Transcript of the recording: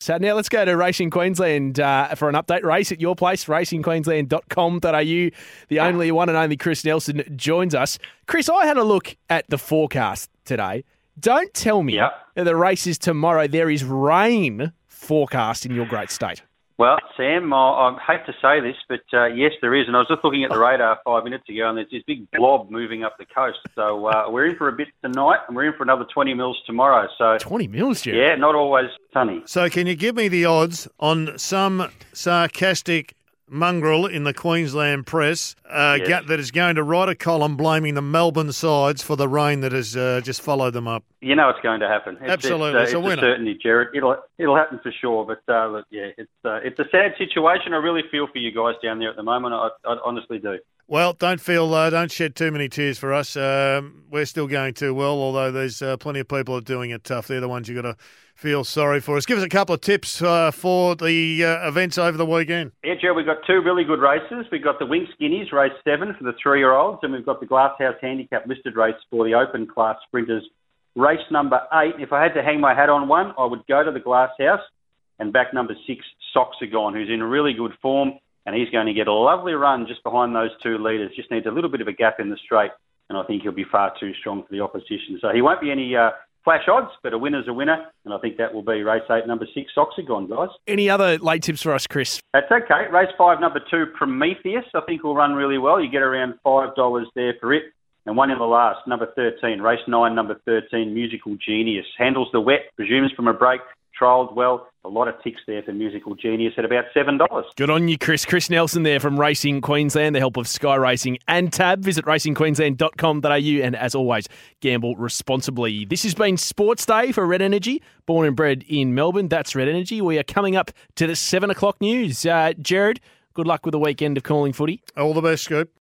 So now let's go to Racing Queensland for an update. Race at your place, racingqueensland.com.au. The only one and only Chris Nelson joins us. Chris, I had a look at the forecast today. Don't tell me that the race is tomorrow. There is rain forecast in your great state. Well, Sam, I hate to say this, but yes, there is. And I was just looking at the radar 5 minutes ago, and there's this big blob moving up the coast. So we're in for a bit tonight, and we're in for another 20 mils tomorrow. So 20 mils, Jerry? Yeah, not always sunny. So can you give me the odds on some sarcastic mongrel in the Queensland press that is going to write a column blaming the Melbourne sides for the rain that has just followed them up? You know it's going to happen. Absolutely, it's a winner. Certainty, Jared. It'll happen for sure. But it's a sad situation. I really feel for you guys down there at the moment. I honestly do. Well, don't shed too many tears for us. We're still going too well, although there's plenty of people who are doing it tough. They're the ones you've got to feel sorry for us. Give us a couple of tips for the events over the weekend. Yeah, Joe, we've got two really good races. We've got the Wink Skinnies, race 7 for the 3-year-olds, and we've got the Glasshouse Handicap listed race for the open class sprinters, race number 8. If I had to hang my hat on one, I would go to the Glasshouse and back number 6, Soxagon, who's in really good form, and he's going to get a lovely run just behind those two leaders. Just needs a little bit of a gap in the straight, and I think he'll be far too strong for the opposition. So he won't be any flash odds, but a winner's a winner, and I think that will be race 8, number 6, Soxagon, guys. Any other late tips for us, Chris? That's okay. Race 5, number 2, Prometheus, I think will run really well. You get around $5 there for it. And one in the last, number 13, race 9, number 13, Musical Genius. Handles the wet, presumes from a break, trialled well. A lot of ticks there for Musical Genius at about $7. Good on you, Chris. Chris Nelson there from Racing Queensland, the help of Sky Racing and Tab. Visit racingqueensland.com.au, and as always, gamble responsibly. This has been Sports Day for Red Energy, born and bred in Melbourne. That's Red Energy. We are coming up to the 7 o'clock news. Jared, good luck with the weekend of calling footy. All the best, Scoop.